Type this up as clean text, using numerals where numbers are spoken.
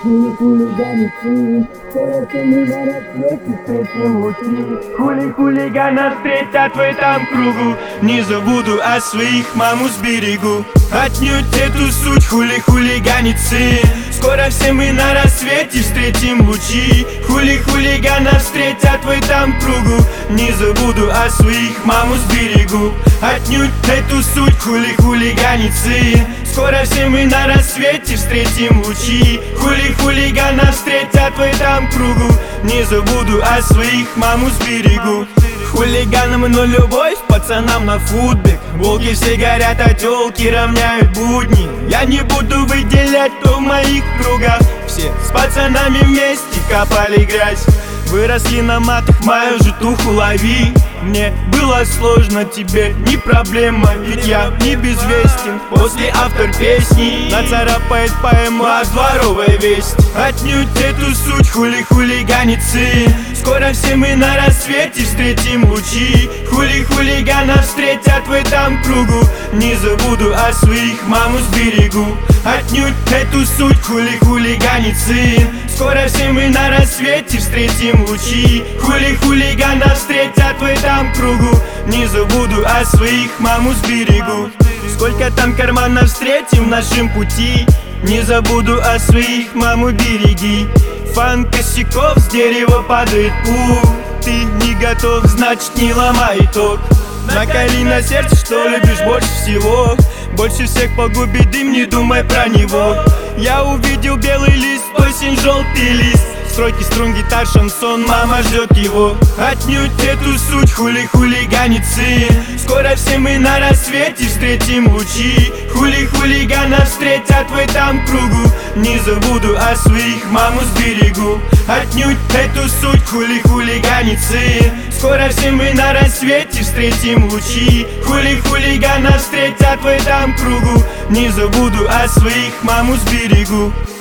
хулиганцы, скоро все мы на рассвете встретим лучи. Хулигана встретят в этом кругу, не забуду о своих, маму сберегу. Отнюдь эту суть хулиганится. Скоро все мы на рассвете встретим лучи. Хулигана встретят в этом кругу, не забуду о своих, маму сберегу. Отнюдь эту суть хулиганится. Скоро все мы на рассвете встретим лучи. Хулигана встретят в этом кругу, не забуду о своих, маму сберегу. Хулиганам но любовь, пацанам на футбик. Волки все горят, а тёлки равняют будни. Я не буду выделять, кто в моих кругах. Все с пацанами вместе копали грязь. Выросли на матах, мою житуху лови. Мне было сложно, тебе не проблема, ведь я не безвестен. После автор песни нацарапает поэму о дворовой весть. Отнюдь эту суть хулиганится. Скоро все мы на рассвете встретим лучи. Хулигана встретят в этом кругу, не забуду о своих, маму сберегу. Отнюдь эту суть хулиганится. Скоро все мы на рассвете встретим лучи. Хулигана встретят в этом кругу, не забуду о своих, маму сберегу. Сколько там карманов встретим в нашем пути, не забуду о своих, маму береги. Фан косяков, с дерева падает пух. Ты не готов, значит не ломай итог. Наколи на сердце, что любишь больше всего. Больше всех погубит дым, не думай про него. Я увидел белый лист, осень, желтый лист. Стройки, струн, гитар, шансон, мама ждет его. Отнюдь эту суть хулиганится. Скоро все мы на рассвете встретим лучи. Хулигана встретят в этом кругу, не забуду о своих, маму сберегу. Отнюдь эту суть хулиганится. Скоро все мы на рассвете встретим лучи. Хулигана встретят в этом кругу, не забуду о своих, маму сберегу.